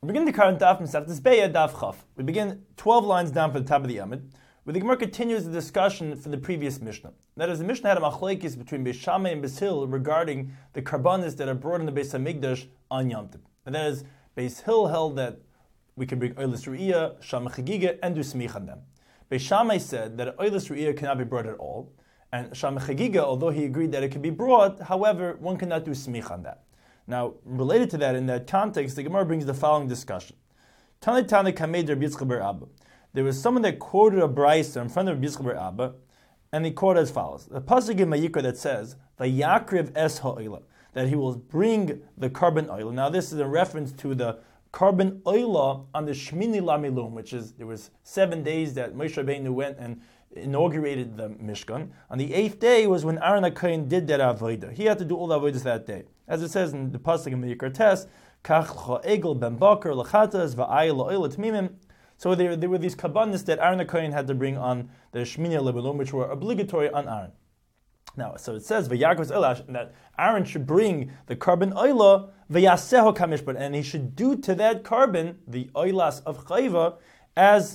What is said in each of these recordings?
We begin the current daf Masechtas Beya daf Chaf. We begin 12 lines down from the top of the Amud, where the Gemara continues the discussion from the previous Mishnah. That is, the Mishnah had a machlekes between Beis Shammai and Beis Hillel regarding the karbanis that are brought in the Beis Hamikdash on Yom Tov. And that is, Beis Hillel held that we can bring Oilas Ru'iyah, Shama Chagiga, and do Smich on them. Beis Shammai said that Oilas Ru'iyah cannot be brought at all, and Shama Chagiga, although he agreed that it could be brought, however, one cannot do Smich on that. Now, related to that, in that context, the Gemara brings the following discussion. There was someone that quoted a brayso in front of Rabbi Yitzchak bar Abba, and he quoted as follows. The pasuk in Vayikra that says, "Vayakriv es ha'oila," that he will bring the carbon oil. Now, this is a reference to the carbon oila on the Shmini Lamilum, which is, there was 7 days that Moshe Rabbeinu went and inaugurated the Mishkan. On the 8th day was when Aaron HaKohen did that avodah. He had to do all the avodas that day. As it says in the pasuk in Vayikra Tes, Kach cha'egel ben bakar l'chatas va'ayil la'oil t'mimim. So there were these kabbanis that Aaron HaKohen had to bring on the Shmini Lamilum, which were obligatory on Aaron. Now, so it says v'yakos elash that Aaron should bring the carbon oila v'yaseho kamishpat, and he should do to that carbon the oilas of chayva as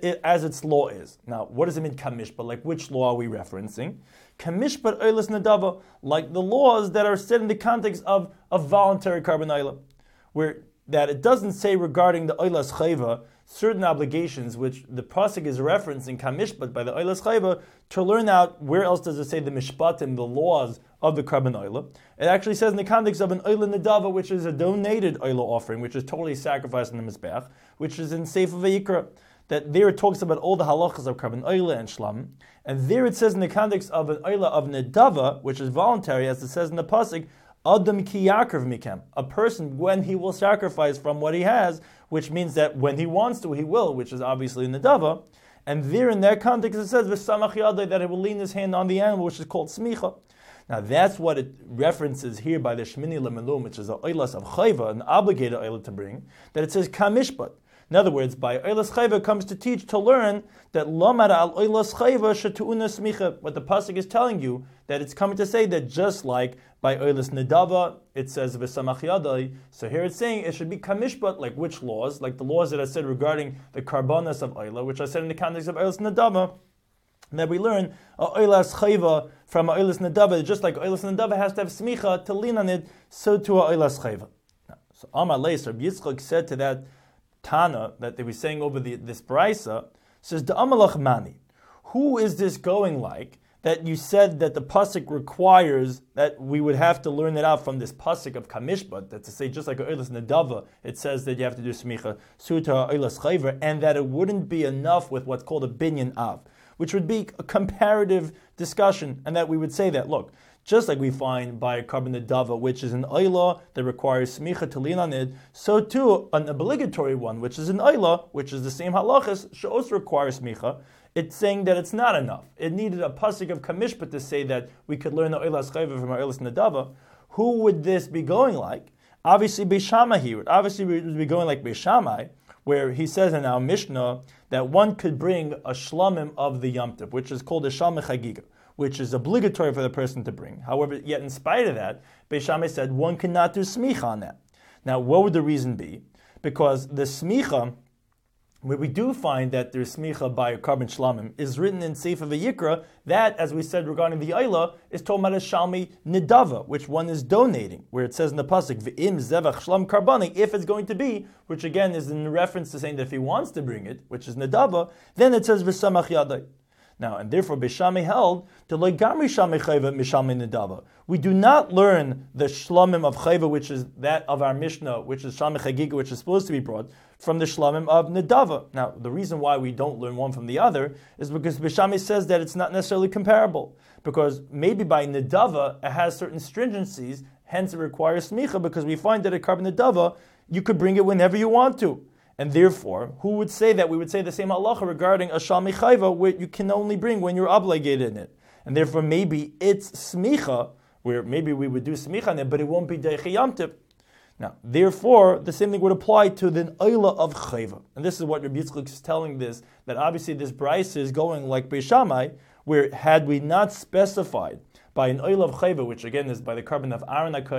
its law is. Now, what does it mean kamishpat? Like, which law are we referencing? Kamishpat oilas nadava, like the laws that are set in the context of a voluntary carbon oila, where that it doesn't say regarding the oilas chayva certain obligations, which the pasuk is referencing kamishpat by the oilas chayva, to learn out where else does it say the mishpatim, the laws of the carbon oila. It actually says in the context of an oila nadava, which is a donated oila offering, which is totally sacrificed in the mizbeach, which is in Sefer Vayikra, that there it talks about all the halachas of carbon oila and shlam, and there it says in the context of an oila of nadava, which is voluntary, as it says in the pasuk, Adam ki yakrav mikem, a person when he will sacrifice from what he has, which means that when he wants to, he will, which is obviously nadava. And there in that context it says v'samach yadai, that he will lean his hand on the animal, which is called smicha. Now that's what it references here by the Shmini Lamilum, which is a oilas of chayva, an obligated oila to bring, that it says kamishpat. In other words, by oilas chayva comes to teach, to learn that lomar al oilas chayva shetu'una smicha. What the pasuk is telling you, that it's coming to say that just like by oilas nedava, it says v'samach yadai. So here it's saying it should be kamishpat, like which laws? Like the laws that I said regarding the karbanas of oila, which I said in the context of oilas nedava, that we learn oilas chayva from oilas nedava, just like oilas nedava has to have smicha to lean on it, so to oilas chayva. So Amar Leis, Rabbi Yitzchak said to that Tana that they were saying over this brayso, says the amalach mani. Who is this going like that you said that the pasuk requires that we would have to learn it out from this pasuk of kamishpat, that to say just like a oilas nedava, it says that you have to do smicha suta oilas chayva, and that it wouldn't be enough with what's called a binyan av, which would be a comparative discussion, and that we would say that, look, just like we find by a carbon nedava, which is an oila that requires smicha to lean on it, so too an obligatory one, which is an oila, which is the same halachas, should also require smicha. It's saying that it's not enough. It needed a pasuk of kamishpat to say that we could learn the oilas chayva from our oilas nedava. Who would this be going like? Obviously, Beis Shammai here. Obviously, we would be going like Beis Shammai, where he says in our Mishnah that one could bring a shlamim of the Yom Tov, which is called a shalmei chagiga, which is obligatory for the person to bring. However, yet in spite of that, Beis Shammai said one cannot do smicha on that. Now, what would the reason be? Because the smicha, where we do find that there's smicha by a carbon shlamim, is written in Sefer Vayikra, that, as we said regarding the Ayla, is told about a shalmi nidava, which one is donating, where it says in the pasuk, v'im zevach shlam karbani, if it's going to be, which again is in reference to saying that if he wants to bring it, which is nidava, then it says v'samach yadai. Now, and therefore, Beis Shammai held to loigamri shalmei chayva mishalmei nedava. We do not learn the shlamim of chayva, which is that of our Mishnah, which is shalmei chagiga, which is supposed to be brought from the shlamim of nedava. Now, the reason why we don't learn one from the other is because Beis Shammai says that it's not necessarily comparable, because maybe by nedava it has certain stringencies, hence it requires smicha, because we find that a carbon nedava you could bring it whenever you want to. And therefore, who would say that? We would say the same halacha regarding a shalmei chayva, where you can only bring when you're obligated in it. And therefore, maybe it's smicha, where maybe we would do smicha on it, but it won't be deichei Yom Tov. Now, therefore, the same thing would apply to the oila of chayva. And this is what Rabbi Yitzchak is telling this, that obviously this brayso is going like Beis Shammai, where had we not specified by an oil of chayva, which again is by the carbon of Aaron HaKohen,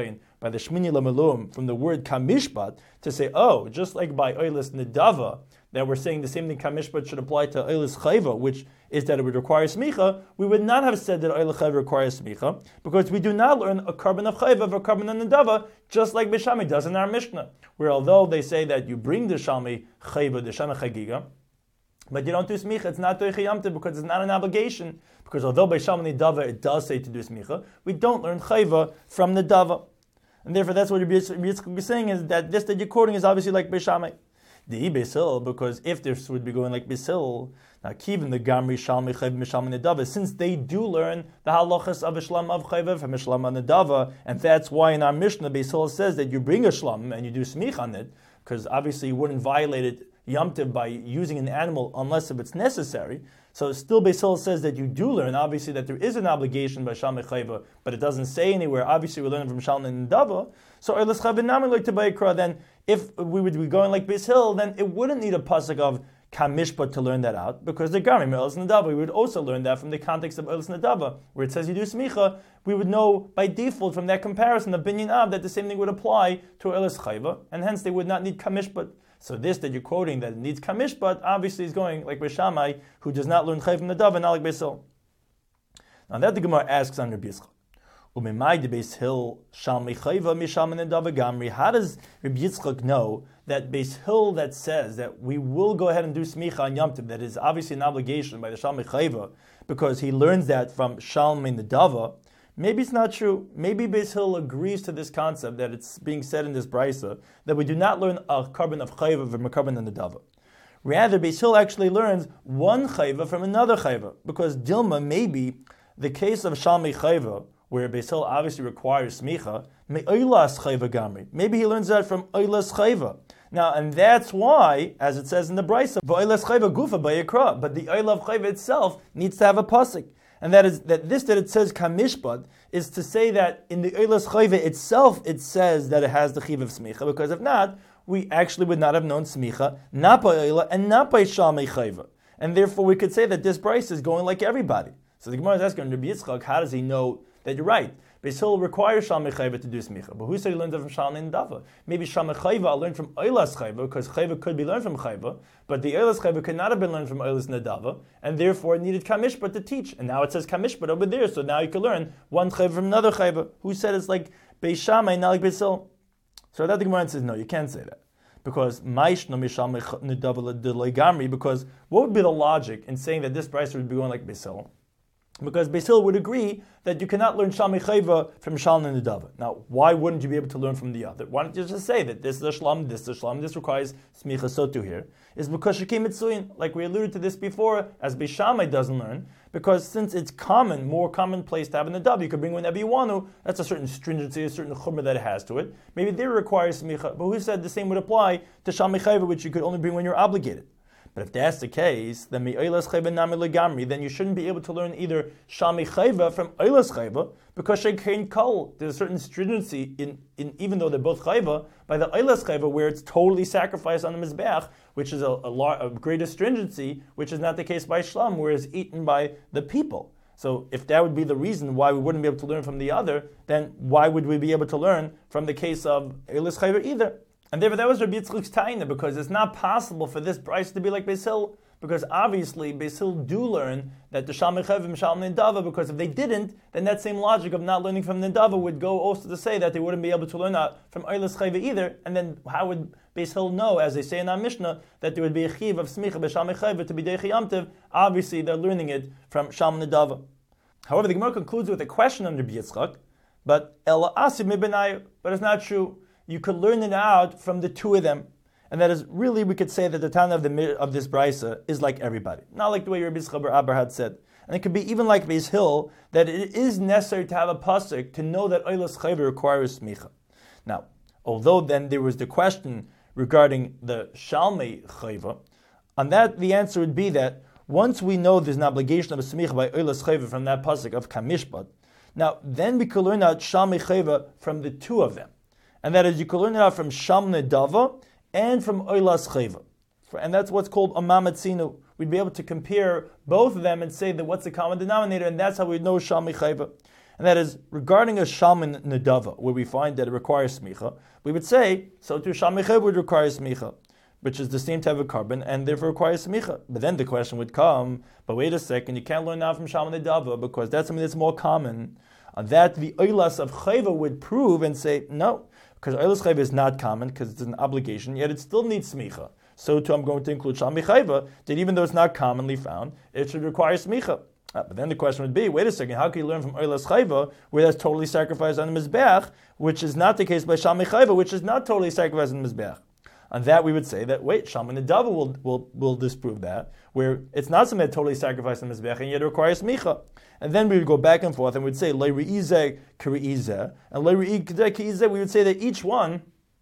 by the Shmini Lamelum from the word kamishpat to say, oh, just like by Oilis Nedava, that we're saying the same thing kamishpat should apply to Oilis Chayva, which is that it would require smicha, we would not have said that Oilis Chayva requires smicha, because we do not learn a carbon of Chayva of a carbon of Nedava, just like Bishami does in our Mishnah, where although they say that you bring the Shami Chayva, the Shami Chagiga, but you don't do smicha, it's not doichi yamtiv because it's not an obligation. Because although by Shama Nedava it does say to do smicha, we don't learn chayva from Nedava. And therefore that's what Rabbi Yitzchak is saying, is that this that you're quoting is obviously like Beishamai. The Beisil, because if this would be going like Beisil, now Kivin the Gamri Shalmi Chayv Misham Nedava, since they do learn the halachas of a shlam of chayva from a shlam of Nedava, and that's why in our Mishnah Beisil says that you bring a shlam and you do smich on it, because obviously you wouldn't violate it yamtiv by using an animal unless if it's necessary. So still Beis Hillel says that you do learn, obviously, that there is an obligation by Shalmei Chayva, but it doesn't say anywhere. Obviously, we're learning from Shalmei and Dava. So Eilis Chavin Nami like to Bayikra, then if we would be going like Beis Hillel, then it wouldn't need a pasuk of Kamishpat to learn that out, because the Gami Eilis Nedava, we would also learn that from the context of Eilis Nedava, where it says you do Smicha, we would know by default from that comparison of Binyan Ab that the same thing would apply to Eilis Chayva, and hence they would not need Kamishpat. So this that you're quoting that needs kamishpat obviously is going like Beis Shammai, who does not learn chayv from the dava, not like Beis Hillel. Now that the Gemara asks on Rabbi Yitzchak, Umimai de Beis Hillel shalmi chayva misham nedava gamri. How does Rabbi Yitzchak know that Beis Hillel that says that we will go ahead and do smicha on Yom Tov, that is obviously an obligation by the shalmi chayva, because he learns that from shalmi nedava? Maybe it's not true. Maybe Beis Hillel agrees to this concept that it's being said in this brisa that we do not learn a carbon of chayva from a carbon of nedava. Rather, Beis Hillel actually learns one chayva from another chayva, because Dilma, maybe the case of shalmi chayva, where Beis Hillel obviously requires smicha, me'oilas chayva gamri. Maybe he learns that from oilas chayva. Now, and that's why, as it says in the brisa, v'oilas chayva gufa b'yikra, but the oil of chayva itself needs to have a pasuk. And that is that it says kamishpat is to say that in the Eilas Chayva itself it says that it has the chiv of smicha, because if not, we actually would not have known smicha, not by Eilah and not by Shalmei Chayva. And therefore we could say that this price is going like everybody. So the Gemara is asking Rabbi Yitzchak, how does he know that you're right? Beis Hillel requires Shalmei Chayva to do smicha, but who said he learned it from Shalmei Nedava? Maybe Shalmei Chayva learned from Eilas Chayva, because Chayva could be learned from Chayva, but the Eilas Chayva could not have been learned from Eilas Nedava, and therefore it needed Kamishpat to teach. And now it says Kamishpat over there, so now you can learn one Chayva from another Chayva. Who said it's like Beis Shammai, not like Beis Hillel? So that the Gemara says, no, you can't say that. Because because what would be the logic in saying that this price would be going like Beis Hillel? Because Beis Hillel would agree that you cannot learn Shalmei Chayva from Shalmei Nedava. Now, why wouldn't you be able to learn from the other? Why don't you just say that this is a shlam, this is a shlam, this requires smicha, so too here? Is because Shekim Mitzuyin, like we alluded to this before, as Beis Shammai doesn't learn, because since it's common, more commonplace to have an Nedava, you could bring whenever you want to, that's a certain stringency, a certain chumrah that it has to it. Maybe they require smicha, but who said the same would apply to Shalmei Chayva, which you could only bring when you're obligated? But if that's the case, then you shouldn't be able to learn either Shalmei Chayva from Eilas Chayva, because Shekein Kol, there's a certain stringency in even though they're both Chayva, by the Eilas Chayva, where it's totally sacrificed on the Mizbeach, which is a greater stringency, which is not the case by Shlam, where it's eaten by the people. So if that would be the reason why we wouldn't be able to learn from the other, then why would we be able to learn from the case of Eilas Chayva either? And therefore that was Rabbi Yitzchak's taina, because it's not possible for this price to be like Beis Hillel, because obviously Beis Hillel do learn that the Shalmei Chayva and Shalmei Nedava, because if they didn't, then that same logic of not learning from Nedava would go also to say that they wouldn't be able to learn from Eilas Chayva either, and then how would Beis Hillel know, as they say in our Mishnah, that there would be a chiv of smicha b'Shalmei Chayva to be Deichi Yom Tov? Obviously they're learning it from Shalmei Nedava. However, the Gemara concludes with a question on Rabbi Yitzchak, but Ela Asib Mibenayu, but it's not true. You could learn it out from the two of them. And that is really, we could say that the Tana of this Brisa is like everybody. Not like the way Rabbi Yitzchak bar Abba had said. And it could be even like Beis Hillel, that it is necessary to have a pasuk to know that Eilas Chayva requires smicha. Now, although then there was the question regarding the Shalmei Chayva, on that the answer would be that once we know there's an obligation of a smicha by Eilas Chayva from that pasuk of Kamishpat, now then we could learn out Shalmei Chayva from the two of them. And that is, you can learn it out from Shalmei Nedava and from Eilas Chayva. And that's what's called Amam Etzinu. We'd be able to compare both of them and say that what's the common denominator, and that's how we know Shalmei Chayva. and that is regarding a Shalman Nedava, where we find that it requires smicha, we would say, so too Shalman Chayva would require smicha, which is the same type of carbon, and therefore requires smicha. But then the question would come, but wait a second, you can't learn now from Shalman Nedava, because that's something that's more common. On that, the Oilas of Chayva would prove and say, no, because Oilas Chayva is not common, because it's an obligation, yet it still needs smicha. So too I'm going to include Shalman Chayva, that even though it's not commonly found, it should require smicha. But then the question would be, wait a second, how can you learn from Oilas Chayva, where that's totally sacrificed on the Mizbeach, which is not the case by Shalman Chayva, which is not totally sacrificed on the Mizbeach? On that, we would say that, wait, Shalman Nedava will disprove that, where it's not something that totally sacrificed on the Mizbeach, and yet it requires smicha. And then we would go back and forth and we'd say, Le'ri'izeh k'ri'izeh, and Le'ri'izeh k'izeh, we would say that each one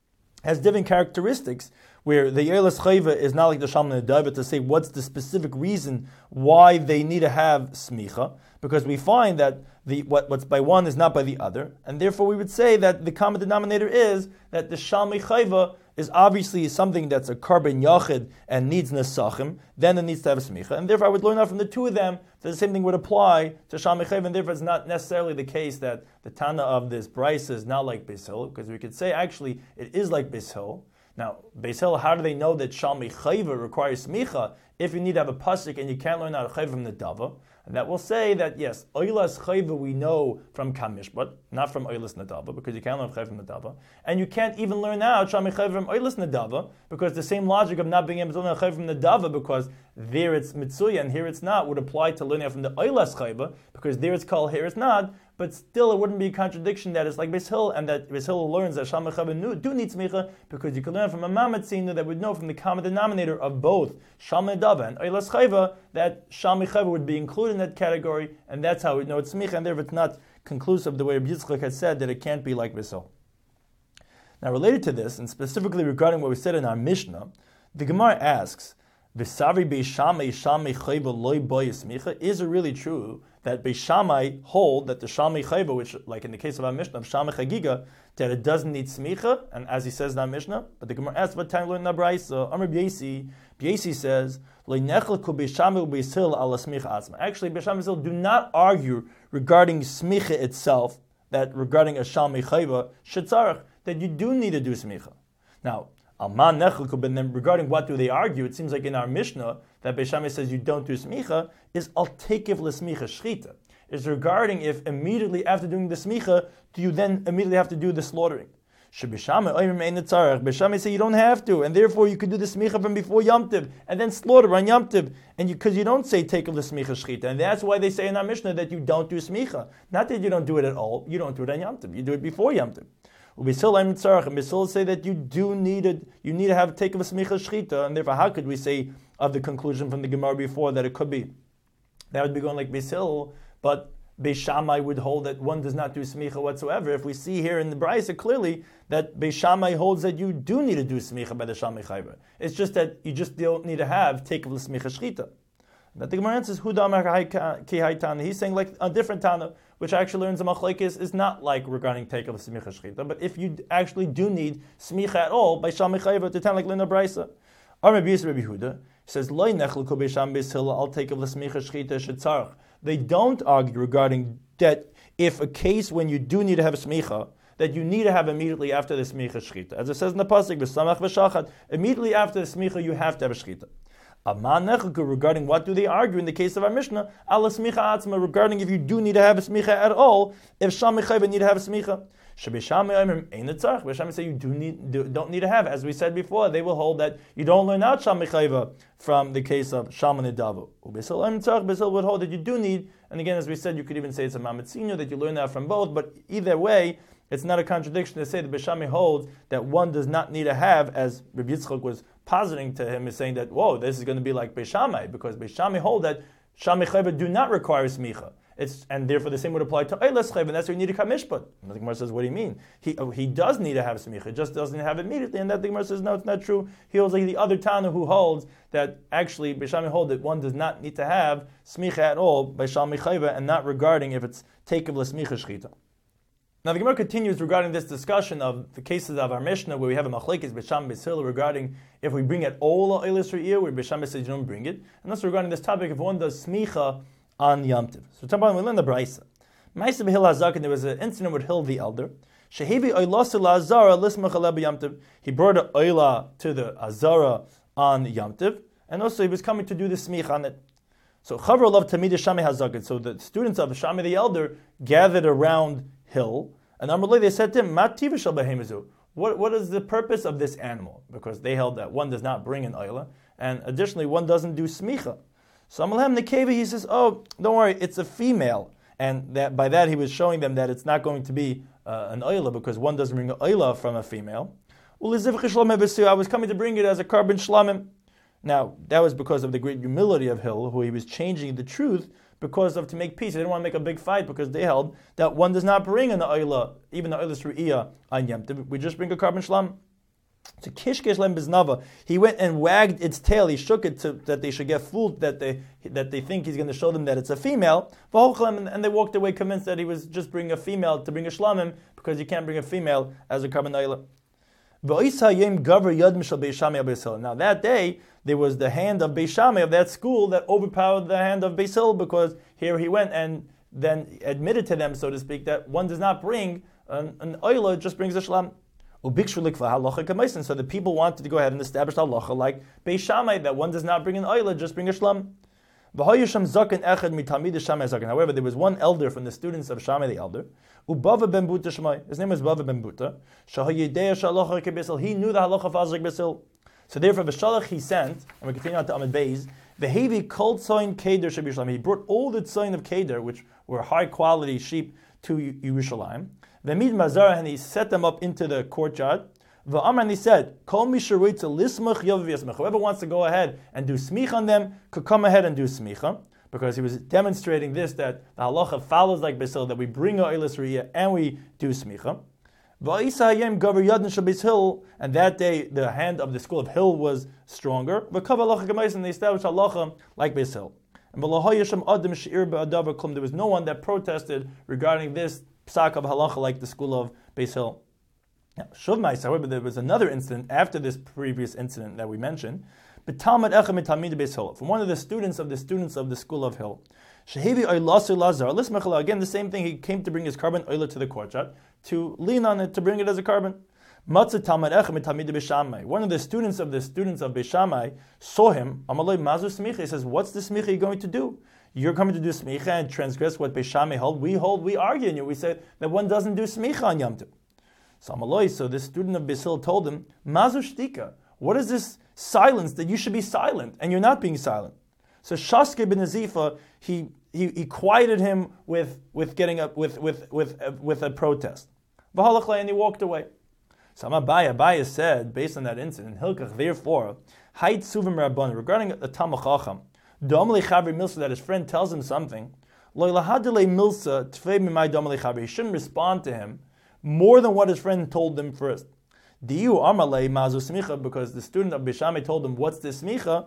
has different characteristics, where the Oilas Chayva is not like the Shalman Nedava to say what's the specific reason why they need to have smicha, because we find that what's by one is not by the other, and therefore we would say that the common denominator is that the Shalman Chayva is obviously something that's a carbon yachid and needs nesachim, then it needs to have a smicha, and therefore I would learn out from the two of them that the same thing would apply to Shalman Chayva, and therefore it's not necessarily the case that the Tana of this Brisa is not like Beis Hillel, because we could say actually it is like Beis Hillel. Now, Beis Hillel, how do they know that Shalman Chayva requires smicha if you need to have a pasuk and you can't learn out a chayva from the Dava? And that will say that yes, Oilas Chayva we know from Kamishpat, not from Oilas Nedava, because you can't learn Chayva from Nedava. And you can't even learn out Shalman Chayva from Oilas Nedava, because the same logic of not being able to learn Chayva from Nedava, because there it's Mitzuya and here it's not, would apply to learning from the Oilas Chayva, because there it's called, here it's not. But still, it wouldn't be a contradiction that it's like Beis Hillel, and that Beis Hillel learns that Shalman Chayva do need smicha, because you can learn from a Mamatzinu that would know from the common denominator of both Shalman Nedava and Oilas Chayva that Shalman Chayva would be included in that category, and that's how we know it's smicha, and therefore it's not conclusive the way Rabbi Yitzchak has said that it can't be like Beis Hillel. Now, related to this, and specifically regarding what we said in our Mishnah, the Gemara asks, "V'savi Beis Shammai Shalman Chayva loy boy smicha." Is it really true that Beis Shammai hold that the Shalman Chayva, which, like in the case of our Mishnah, of Shalman Chagiga, that it doesn't need smicha, and as he says in our Mishnah, but the Gemara asks, what time learn in the Brisa? Amar Biesi says, Beis Shammai u'Beis Hillel ala smicha atzma. Actually, Beis Shammai and Beis Hillel do not argue regarding smicha itself, that regarding a Shalman Chayva, shetzarach, that you do need to do smicha. Now, Alman Nechelku, but then regarding what do they argue, it seems like in our Mishnah that Beis Shammai says you don't do smicha is al tekiv l'smicha shchita. Is regarding if immediately after doing the smicha, do you then immediately have to do the slaughtering? Beis Shammai say you don't have to, and therefore you could do the smicha from before Yom Tov and then slaughter on Yom Tov, and because you don't say tekiv l'smicha shchita, and that's why they say in our Mishnah that you don't do smicha. Not that you don't do it at all, you don't do it on Yom Tov, you do it before Yom Tov. And Beis Hillel say that you do need it. You need to have take of a smicha shchita, and therefore, how could we say of the conclusion from the Gemara before that it could be? That would be going like Beis Hillel, but Beis Shammai would hold that one does not do smicha whatsoever. If we see here in the Brisa clearly that Beis Shammai holds that you do need to do smicha by the Shalman Chayva. It's just that you just don't need to have take of the smicha shchita. But the Gemara answers, he's saying like a different Tana, which actually learns the machlekes is not like regarding take of smicha shchita, but if you actually do need smicha at all by Shalman Chayva to tell like Lina Brisa. Rabbi Yehuda says, Lo nechleku Beis Shammai Beis Hillel al take of smicha shchita shetzarach. They don't argue regarding that if a case when you do need to have a smicha, that you need to have immediately after the smicha shchita. As it says in the pasuk, v'samach v'shachat, immediately after the smicha you have to have a shchita. Regarding what do they argue in the case of our Mishnah, ala smicha atzma, regarding if you do need to have a smicha at all, if Shalman Chayva need to have a smicha. Beis Shammai say you don't need to have. As we said before, they will hold that you don't learn out Shalman Chayva from the case of Shalman Nedava. Beis Hillel would hold that you do need, and again, as we said, you could even say it's a Mamatzinu, that you learn that from both, but either way, it's not a contradiction to say that Beis Shammai holds that one does not need to have, as Rabbi Yitzchak was positing to him, is saying that, whoa, this is going to be like Beis Shammai, because Beis Shammai hold that Shalman Chayva do not require smicha. And therefore the same would apply to Oilas Chayva, and that's why you need a kamishpat. And the Gemara says, what do you mean? He does need to have smicha, just doesn't have it immediately. And that the Gemara says, no, it's not true. He holds like the other Tana who holds that actually Beis Shammai hold that one does not need to have smicha at all by Shalman Chayva, and not regarding if it's takev l'smicha shchita. Now the Gemara continues regarding this discussion of the cases of our Mishnah where we have a machlekes Beis Shammai Beis Hillel regarding if we bring it all Oilas Re'iyah, where Beis Shammai says you don't bring it, and also regarding this topic if one does smicha on Yom Tov. So we learn the Brisa. Ma'aseh b'Hil HaZaken, there was an incident with Hil the elder. Shehevi oilas la'azara lismach aleh b'Yom Tov. He brought an oila to the azara on Yom Tov, and also he was coming to do the smich on it. So Chavra loved Tamid Shami HaZaken. So the students of Shami the elder gathered around Hil, and Amalei, they said to him, "Ma tiva shel behemizu." What is the purpose of this animal? Because they held that one does not bring an oila, and additionally one doesn't do smicha. So Amalem Nekeva, he says, "Oh, don't worry, it's a female," and that by that he was showing them that it's not going to be an oila because one doesn't bring an oila from a female. I was coming to bring it as a carbon shlamim. Now, that was because of the great humility of Hil, who he was changing the truth because of to make peace. They didn't want to make a big fight because they held that one does not bring an oila, even the oila ru'iyah on Yom Tov. We just bring a carbon shlam. So Kishkesh Lem Biznava, he went and wagged its tail, he shook it that they should get fooled, that they think he's going to show them that it's a female, and they walked away convinced that he was just bringing a female to bring a shlamim, because you can't bring a female as a carbon oila. Now that day, there was the hand of Beis Shammai of that school that overpowered the hand of Beis Hillel, because here he went and then admitted to them, so to speak, that one does not bring an oila, just brings a shlam. So the people wanted to go ahead and establish halacha like Beis Shammai, that one does not bring an oila, just bring a shlam. However, there was one elder from the students of Shammai the elder. His name was Bava ben Buta. He knew the halacha of Azrik Basil. So therefore, V'shalach he sent, and we continue on to Amid Beis, V'hevi kol tzoyin keder shebYerushalayim. He brought all the tzoyin of keder, which were high quality sheep, to Yerushalayim. V'mid mazara, and he set them up into the courtyard. V'amar, and he said, Kol misharoitza lismach yov v'yasmach. Whoever wants to go ahead and do smich on them could come ahead and do smicha, because he was demonstrating this, that the halacha follows like Beis Hillel, that we bring a oilas riyah and we do smicha. And that day the hand of the school of Hil was stronger. And they established halacha like Beis Hillel. And there was no one that protested regarding this psak of halacha like the school of Beis Hillel. Now, however, there was another incident after this previous incident that we mentioned. From one of the students of the school of Hil. Again, the same thing, he came to bring his carbon oila to the courtyard, to lean on it, to bring it as a carbon. One of the students of Beis Shammai saw him. He says, "What's the smicha you're going to do? You're coming to do smicha and transgress what Beis Shammai hold. We argue in you. We say that one doesn't do smicha on Yom Tov." So this student of Beis Hillel told him, "Mazu shtika. What is this silence that you should be silent and you're not being silent?" So Shaske ben Nazifa, he quieted him with getting up with a protest. And he walked away. So Abaye said, based on that incident, Hilkach, therefore, Hayt Suvim Rabban, regarding the Talmid Chacham, Domli Chavri Milsa, that his friend tells him something, Loilahadile Milsa Tfei Mimai Domli Chavri, he shouldn't respond to him more than what his friend told him first. Diyu Amalei Mazu Smicha, because the student of Beis Shammai told him, "What's this smicha?"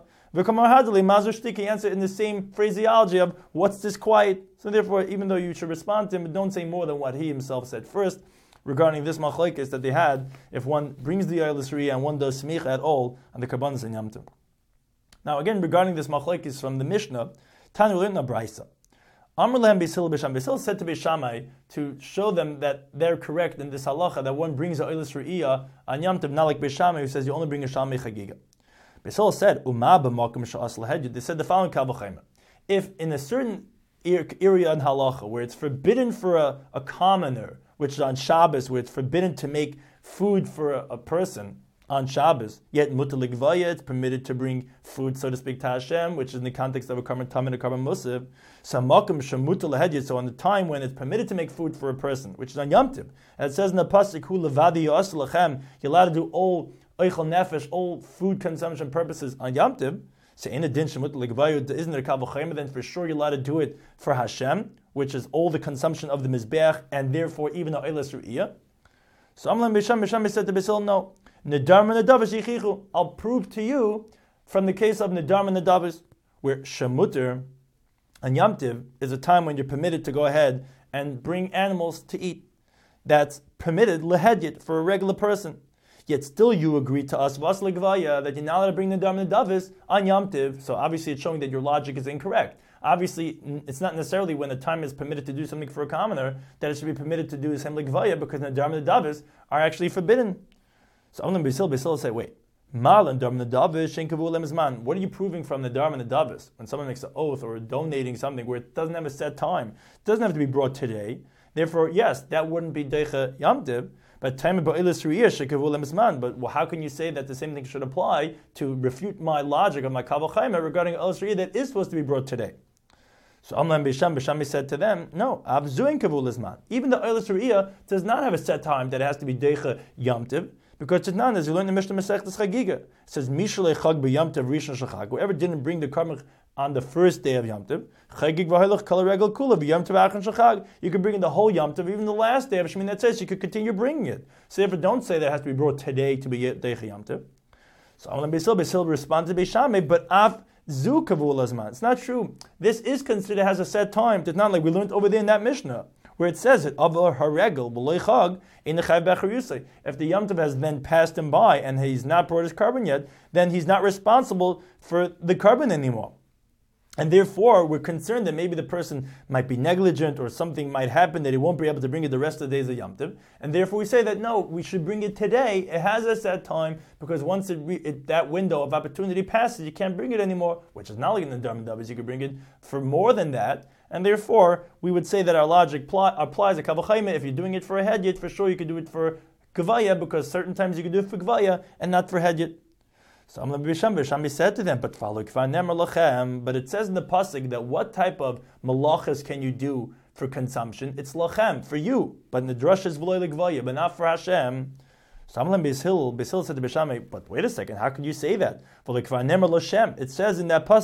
He answered in the same phraseology of, "What's this quiet?" So therefore, even though you should respond to him, don't say more than what he himself said first regarding this machlokes that they had, if one brings the oilas riyah and one does smicha at all on the karbanos and Yom Tov. Now again, regarding this machlokes from the Mishnah, Tanu Lina Braisa. Amr lehem Beis Hillel Beis Shammai said to Beis Shammai to show them that they're correct in this halacha, that one brings a oilas riyah on Yom Tov, not like Beis Shammai who says you only bring a shalmei chagiga. Beis Hillel said, they said the following kavachayma. If in a certain area in halacha where it's forbidden for a commoner, which is on Shabbos, where it's forbidden to make food for a person on Shabbos, yet mutar ligvaya, it's permitted to bring food, so to speak, to Hashem, which is in the context of a carbon tam and a carbon musaf. So on the time when it's permitted to make food for a person, which is on Yom Tov, as it says in the pasuk, "Hu levadi yos lachem," you're allowed to do all oichel nefesh, all food consumption purposes on Yom Tov. So in addition, mutar ligvaya, isn't there a kavachayim? Then for sure you're allowed to do it for Hashem, which is all the consumption of the mizbeach, and therefore even the oilas ru'iyah. So Amlam Beis Shammai said to Beis Hillel, "No. Nedar Nadavish Yichichu. I'll prove to you from the case of Nedar Nadavish, where Shemuter and Yom Tov is a time when you're permitted to go ahead and bring animals to eat. That's permitted lehedyet for a regular person. Yet still you agree to us Vas Legvaya that you're not allowed to bring Nedar Nadavish on Yom Tov. So obviously it's showing that your logic is incorrect. obviously it's not necessarily when the time is permitted to do something for a commoner that it should be permitted to do the same like Gvaya, because Nadar Davis are actually forbidden. So Amlan Basil say, wait, Marlan Dar Davis Shenkavu Lemizman. What are you proving from the Dar Davis? When someone makes an oath or donating something where it doesn't have a set time, it doesn't have to be brought today. Therefore, yes, that wouldn't be Deicha Yamtiv. But how can you say that the same thing should apply to refute my logic of my Kaval Chaima regarding Eilis Riyah that is supposed to be brought today? So Amlan Bishami said to them, no, Avzuin Kavul Isman. Even the Eilis Riyah does not have a set time that it has to be Deicha Yamtiv, because Titnan, as you learn in the Mishnah Masechtas Chagiga, it says Mishalei Chag b'Yamtiv Rishon Shachag. Whoever didn't bring the karmach on the first day of Yamtiv, Chagig v'Hailach Kol Regel Kula b'Yamtiv Achon Shachag. You can bring in the whole Yamtiv, even the last day of Shemin. That says you could continue bringing it. So therefore, don't say that it has to be brought today to be Deicha Yamtiv. So Amlan Basil responded to Beishame, but Av Zu Kavul Azman. It's not true. This is considered has a set time. It's not like we learned over there in that Mishnah, where it says it, Avar Haregel B'Loi Chag in the Chayv Becher Yusei. If the Yom Tov has then passed him by and he's not brought his carbon yet, then he's not responsible for the carbon anymore. And therefore, we're concerned that maybe the person might be negligent or something might happen that he won't be able to bring it the rest of the days of Yom Tov. And therefore, we say that no, we should bring it today. It has a set time, because once that window of opportunity passes, you can't bring it anymore, which is not like in the Dharma Davis. You could bring it for more than that. And therefore, we would say that our logic applies to Kaval Chaima. If you're doing it for a Hedyet, for sure you could do it for Gvaya, because certain times you could do it for Gvaya and not for Hedyet. So Amlan Bishami said to them, but it says in the pasuk that what type of malachas can you do for consumption? It's lachem, for you. But in the drush is v'loy l'gvaya, but not for Hashem. So Amlan Bishil said to Bishami, but wait a second, how could you say that? It says in that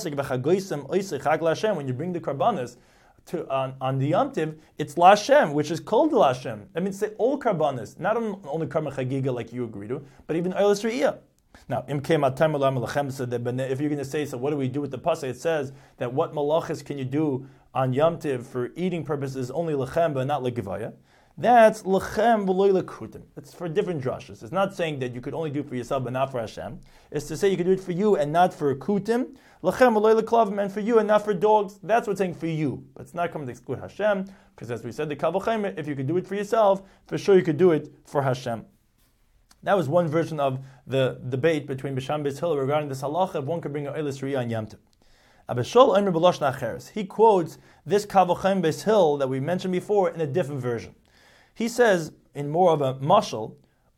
pasuk, when you bring the karbanas on the Yom Tiv, it's Lashem, which is called Lashem. That means say all karbanas, not only karma chagiga like you agree to, but even Eilis Riyah. Now, if you're going to say, so what do we do with the pasuk? It says that what malachas can you do on Yom Tiv for eating purposes only lechem, but not legivaya. That's lechem v'loy lekutim. It's for different drushes. It's not saying that you could only do it for yourself but not for Hashem. It's to say you could do it for you and not for kutim. Lechem v'loy leklavim, and for you and not for dogs. That's what's saying for you. But it's not coming to exclude Hashem, because as we said, the Kaval Chaima, if you could do it for yourself, for sure you could do it for Hashem. That was one version of the debate between Bisham and Beis Hillel regarding this halacha if one could bring an Eilis Riyah on Yom Tov. Abishol Omer b'loshon acheres. He quotes this Kaval Chaim Beis Hillel that we mentioned before in a different version. He says in more of a mashal,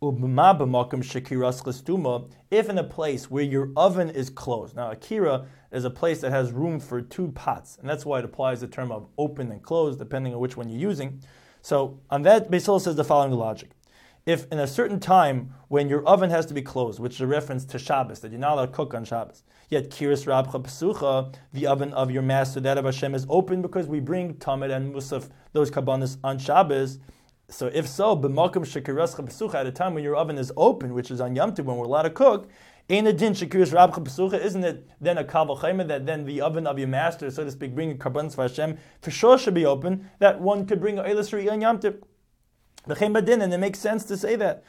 if in a place where your oven is closed. Now, a kira is a place that has room for two pots, and that's why it applies the term of open and closed, depending on which one you're using. So on that, Beis Hillel says the following logic. If in a certain time when your oven has to be closed, which is a reference to Shabbos, that you're not allowed to cook on Shabbos, yet kiris rabcha pesucha, the oven of your master, that of Hashem, is open because we bring tamid and musaf, those karbanos, on Shabbos. So if so, b'makom shekirescha pesucha, at a time when your oven is open, which is on Yom Tov when we're allowed to cook, in a din shekiris rabcha pesucha, isn't it then a kaval chayma that then the oven of your master, so to speak, bringing karbanos for Hashem, for sure should be open, that one could bring a Eilis Riyah on Yom Tov? And it makes sense to say that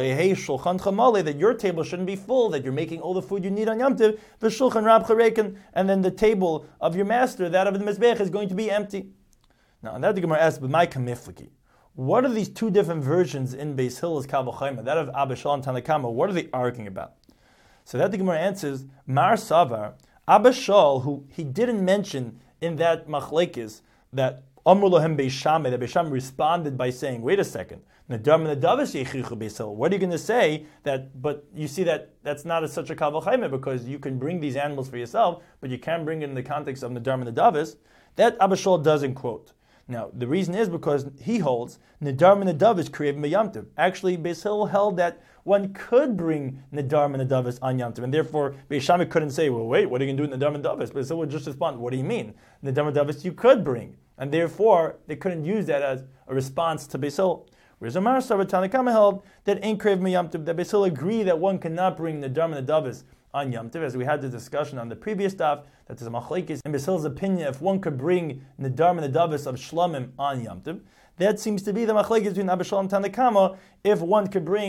that your table shouldn't be full, that you're making all the food you need on Yom Tov, and then the table of your master, that of the Mizbech, is going to be empty. Now, on that the Gemara asks, but my kamifliki, what are these two different versions in Beis Hillel's Kaval Chaima, that of Abba Shal and Tanakama, what are they arguing about? So that the Gemara answers, Mar Savar, Abba Shal, who he didn't mention in that machlekes, that Amr Lohem Beishame, that Beisham responded by saying, wait a second, what are you going to say that, but you see that that's not such a Kaval Chaima, because you can bring these animals for yourself, but you can't bring it in the context of Nadar Menadavis. That Abba Shal doesn't quote. Now, the reason is because he holds Nadar Menadavis Kriyav Yom Tov. Actually, Beis Hillel held that one could bring Nadar Menadavis on Yom Tov, and therefore Beishame couldn't say, well, wait, what are you going to do with Nadar Menadavis? Beis Hillel would just respond, what do you mean? Nadar Menadavis you could bring. And therefore, they couldn't use that as a response to Beis Hillel. Whereas Amar Savar Tanakama held that in Kriyav Yom Tov, that Beis Hillel agreed that one cannot bring Nadar Menadavis on Yom Tov, as we had the discussion on the previous daf, that there's a machlekes in Beis Hillel's opinion if one could bring Nadar Menadavis of Shlomim on Yom Tov. That seems to be the machlekes between Abba Shal and Tanakama, if one could bring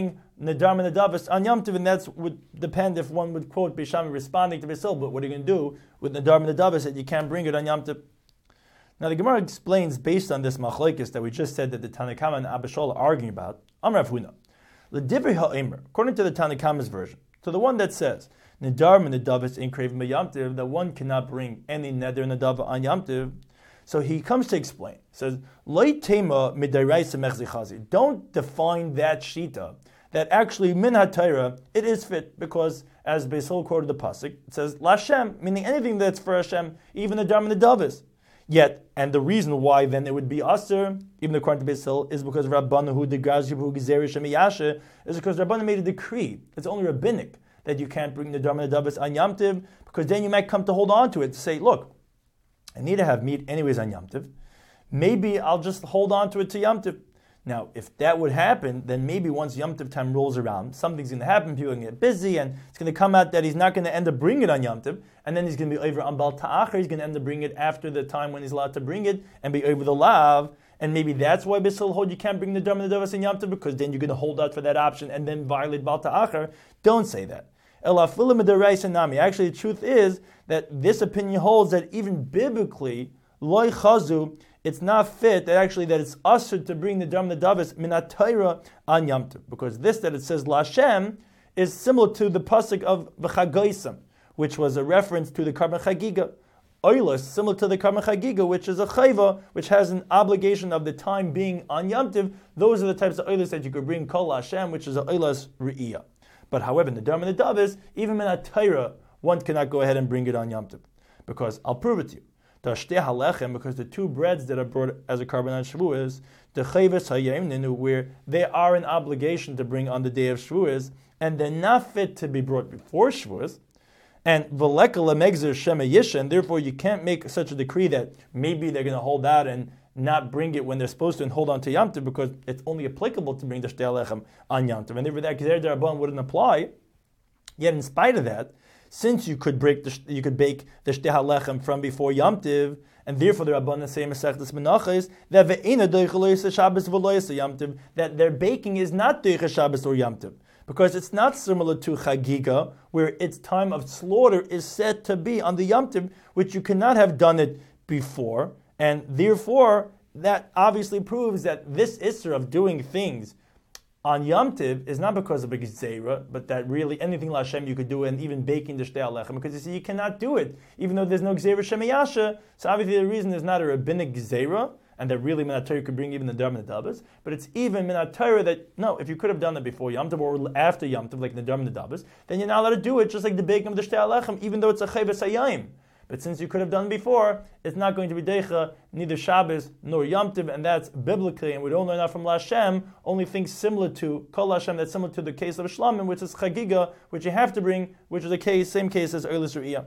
Nedar Menadavis on Yom Tov, and that would depend if one would quote Beis Shammai responding to Beis Hillel, but what are you going to do with Nedar Menadavis that you can't bring it on Yom Tov? Now the Gemara explains, based on this machlokes that we just said that the Tanna Kama and Abba Shaul are arguing about, Amar Rav Huna, L'divrei ha'emer, according to the Tanna Kama's version, to the one that says, Nedar Menadavis in Kraven Yom Tov, that one cannot bring any Neder Nedava on Yom Tov. So he comes to explain. He says, Loi tema midaraisa mechzichazi. Don't define that shita, that actually min ha'Torah, it is fit, because as Beis Hillel quoted the pasuk, it says, Lashem, meaning anything that's for Hashem, even the Nedar Menadavis. Yet, and the reason why then it would be aser, even according to Beis Hillel, is because Rabbanu hu degazi hu gezeri shemiyashe, is because Rabbanu made a decree. It's only rabbinic that you can't bring the Nedar Menadavis on Yom Tov, because then you might come to hold on to it to say, look, I need to have meat anyways on Yom Tov. Maybe I'll just hold on to it to Yom Tov. Now, if that would happen, then maybe once Yom Tov time rolls around, something's going to happen, people are going to get busy, and it's going to come out that he's not going to end up bringing it on Yom Tov, and then he's going to be over on Bal Ta'achar, he's going to end up bringing it after the time when he's allowed to bring it, and be over the Lav, and maybe that's why Beis Hillel hold you can't bring the Nedar Menadavis in Yom Tov, because then you're going to hold out for that option and then violate Bal Ta'achar. Don't say that. Actually, the truth is that this opinion holds that even biblically, loy chazu, it's not fit that actually that it's usher to bring the Nedar Menadavis minat Torah on Yom Tov, because this that it says Lashem is similar to the pasuk of V'chagoisam, which was a reference to the Karban Chagiga. Oilos, similar to the Karban Chagiga, which is a chayva, which has an obligation of the time being on Yom Tov. Those are the types of oilos that you could bring Kol Lashem, which is a oilos re'iyah. But however, Nedar Menadavis, even minat Torah, one cannot go ahead and bring it on Yom Tov, because I'll prove it to you. Because the two breads that are brought as a carbon on Shavuos, the Chavis Hayim, where they are an obligation to bring on the day of Shavuos, and they're not fit to be brought before Shavuos, and V'lekala Megzer Shema Yisha, and therefore you can't make such a decree that maybe they're going to hold out and not bring it when they're supposed to and hold on to Yom Tov, because it's only applicable to bring the Shtei HaLechem on Yom Tov. And therefore that Gezer D'Rabban wouldn't apply. Yet in spite of that, since you could bake the Shtei HaLechem from before Yom Tov, and therefore the Rabbanan say Masechtas Menachos that ve'ena doicheloyis Shabbos v'loyis Yom Tov, that their baking is not doiche Shabbos or Yom Tov, because it's not similar to Chagiga, where its time of slaughter is said to be on the Yom Tov, which you cannot have done it before. And therefore, that obviously proves that this Isser of doing things on Yom Tov is not because of a Gezerah, but that really anything Lashem you could do, and even baking the Shtei HaLechem, because you see, you cannot do it, even though there's no Gezerah Shemiyasha. So obviously the reason there's not a rabbinic Gezerah, and that really Minat Torah could bring even the Nedar Menadavis, but it's even Minat Torah that, no, if you could have done that before Yom Tov or after Yom Tov, like the Nedar Menadavis, then you're not allowed to do it, just like the baking of the Shtei HaLechem, even though it's a Chavis Hayayim. But since you could have done before, it's not going to be Deicha, neither Shabbos nor Yom Tov, and that's biblically, and we don't learn that from Lashem, only things similar to Kol Lashem, that's similar to the case of Shlamim, which is Chagiga, which you have to bring, which is the case, same case as Eilis Re'iyah.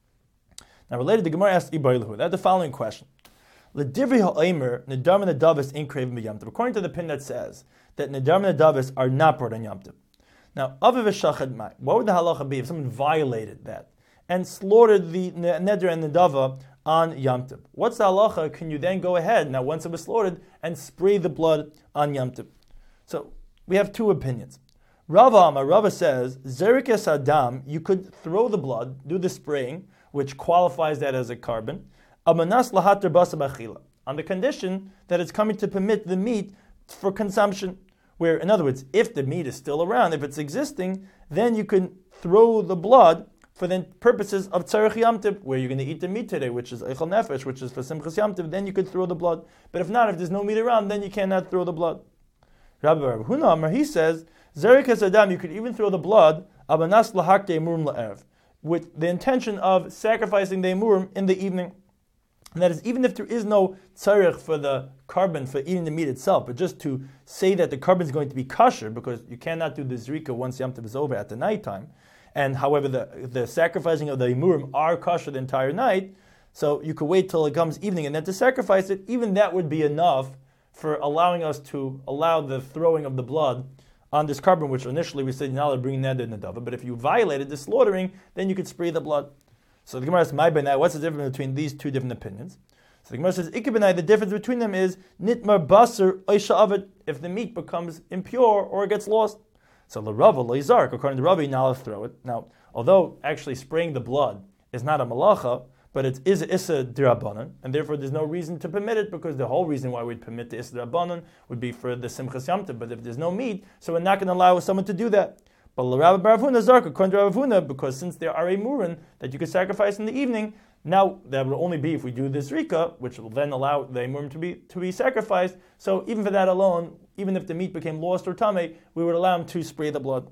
Now related, the Gemara asked Ibaylahu, that the following question. L'divrei ha'omer, Nedar Menadavis ain't craving Yom Tov. According to the pin that says that Nedar Menadavis are not brought on Yom Tov. Now, Aviv Shachad Mai, what would the halacha be if someone violated that and slaughtered the neder and nedava on Yom Tov? What's the halacha? Can you then go ahead, now once it was slaughtered, and spray the blood on Yom Tov? So we have two opinions. Rava says, Zerikes Adam, you could throw the blood, do the spraying, which qualifies that as a carbon, Amanas lahater basa b'achila, on the condition that it's coming to permit the meat for consumption. Where, in other words, if the meat is still around, if it's existing, then you can throw the blood for the purposes of Tzarech Yom Tov, where you're going to eat the meat today, which is Eichel Nefesh, which is for Simchas Yom Tov, then you could throw the blood. But if not, if there's no meat around, then you cannot throw the blood. Rabbi Huna Amar, he says, Zerikas Adam, you could even throw the blood, Abanas lahak de'emurim la'erev, with the intention of sacrificing the emurim in the evening. And that is, even if there is no tzarech for the carbon for eating the meat itself, but just to say that the carbon is going to be kosher, because you cannot do the zrika once Yom Tov is over at the nighttime. And however, the sacrificing of the emurim are kosher the entire night, so you could wait till it comes evening and then to sacrifice it. Even that would be enough for allowing us to allow the throwing of the blood on this carbon, which initially we said you're not allowed to bring neder nedava, but if you violated the slaughtering, then you could spray the blood. So the Gemara asks, "My benai, what's the difference between these two different opinions?" So the Gemara says, "Ikabenai, the difference between them is nitmar basar oisha avid, if the meat becomes impure or gets lost." So the Rava Leizark, according to Rava, you're not allowed to throw it. Now, although actually spraying the blood is not a malacha, but it is Issa D'Rabbanan, and therefore there's no reason to permit it, because the whole reason why we'd permit the Issa D'Rabbanan would be for the Simchas Yom Tov. But if there's no meat, so we're not going to allow someone to do that. But Rabbi Bar Avuna Zark, according to Rav Huna, because since there are a murin that you could sacrifice in the evening, now that would only be if we do this rika, which will then allow the murin to be sacrificed. So even for that alone, even if the meat became lost or tamei, we would allow him to spray the blood.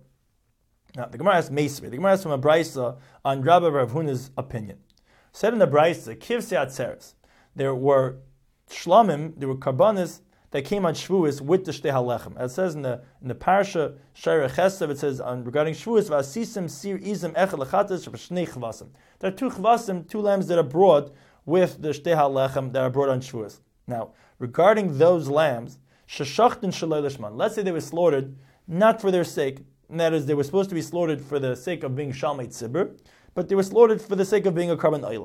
Now the Gemara has Meisvei. The Gemara has from a brisa on Rabbi Rav Huna's opinion. Said in the brisa, Kivsei Atzeres, there were shlamim, there were karbanis that came on Shavuos with the Shtei HaLechem. As it says in the parsha Shara Chesed, it says regarding Shavuos, V'asisim sir izim echad lechatas v'shnei chvasim. There are two chvasim, two lambs that are brought with the Shtei HaLechem that are brought on Shavuos. Now, regarding those lambs, sheshachtin shalei lishman. Let's say they were slaughtered not for their sake, and that is, they were supposed to be slaughtered for the sake of being shalmei tzibur, but they were slaughtered for the sake of being a karban oila.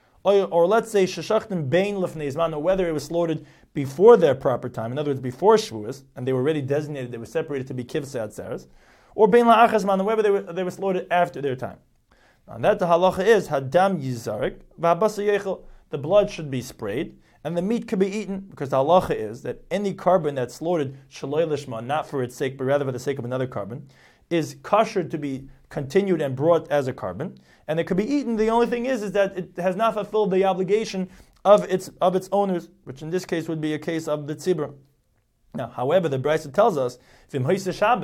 Or let's say sheshachtim bein lefnei zman, or whether it was slaughtered before their proper time, in other words, before Shavuos, and they were already designated, they were separated to be kivsei atzeres, or bein la'achas man, or whether they were slaughtered after their time. And that the halacha is hadam yizarik v'habasa yechel. The blood should be sprayed, and the meat could be eaten, because the halacha is that any carbon that's slaughtered shaloi lishma, not for its sake, but rather for the sake of another carbon, is kosher to be continued and brought as a carbon, and it could be eaten. The only thing is that it has not fulfilled the obligation of its owners, which in this case would be a case of the tzibur. Now, however, the Brisa tells us if it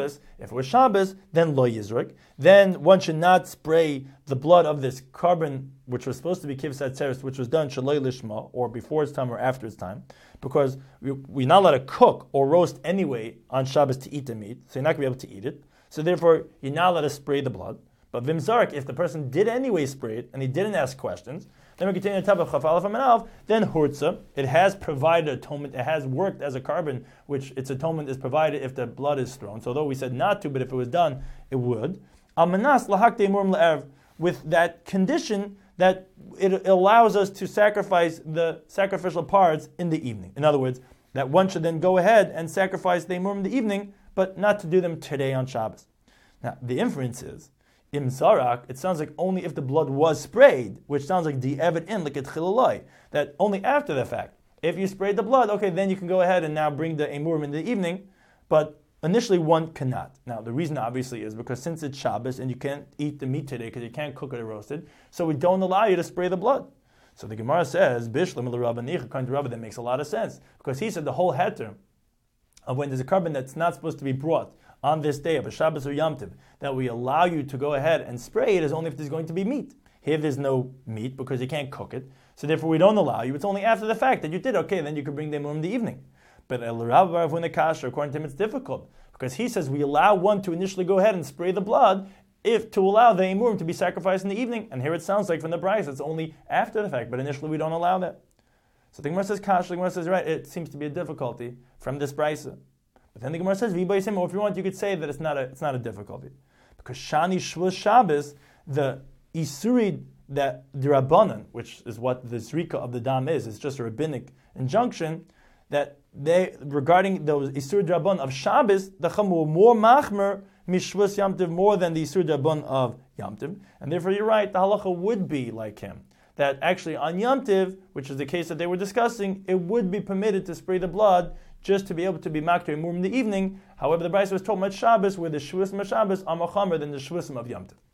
was Shabbos, then lo yizrik, then one should not spray the blood of this carbon, which was supposed to be kivsei atzeres, which was done shaloi lishma, or before its time or after its time, because we're not allowed to cook or roast anyway on Shabbos to eat the meat, so you're not going to be able to eat it. So therefore, you're not allowed to spray the blood. But vimzark, if the person did anyway spray it, and he didn't ask questions, then we continue to top of chafalaf and then hurtza, it has provided atonement, it has worked as a carbon, which its atonement is provided if the blood is thrown. So although we said not to, but if it was done, it would. Amanas lahakte murim le'erev, with that condition that it allows us to sacrifice the sacrificial parts in the evening. In other words, that one should then go ahead and sacrifice the murim in the evening, but not to do them today on Shabbos. Now, the inference is, Im Zarak, it sounds like only if the blood was sprayed, which sounds like the evid in, like at Chilalai, that only after the fact. If you sprayed the blood, okay, then you can go ahead and now bring the emurim in the evening, but initially one cannot. Now, the reason obviously is because since it's Shabbos and you can't eat the meat today because you can't cook it or roast it, so we don't allow you to spray the blood. So the Gemara says, Bishlam l'Rabbanich, according to Rabba, that makes a lot of sense, because he said the whole heter of when there's a carbon that's not supposed to be brought on this day of a Shabbos or Yom Tov, that we allow you to go ahead and spray it is only if there's going to be meat. Here there's no meat because you can't cook it, so therefore we don't allow you. It's only after the fact that you did, okay, then you can bring them in the evening. But El Rav Bar Avuna Kasher, according to him, it's difficult, because he says we allow one to initially go ahead and spray the blood if to allow the emurim to be sacrificed in the evening. And here it sounds like from the Brisa it's only after the fact, but initially we don't allow that. So the Gemara says Kasher, the Gemara says right, it seems to be a difficulty from this Brisa. But then the Gemara says, V'baysim, or if you want, you could say that it's not a difficulty. Because Shani Shvus Shabbos, the Isurid that D'Rabbanan, which is what the Zrika of the Dam is, it's just a rabbinic injunction, that they, regarding those Isur D'Rabbanan of Shabbos, the Chamur more machmer mishvus Yom Tov, more than the Isur D'Rabbanan of Yom Tov. And therefore you're right, the halacha would be like him. That actually on Yom Tov, which is the case that they were discussing, it would be permitted to spray the blood just to be able to be makter more in the evening. However, the Brisa was told much Shabbos, where the Shavuos of Shabbos are machamer than the Shavuos of Yom Tov.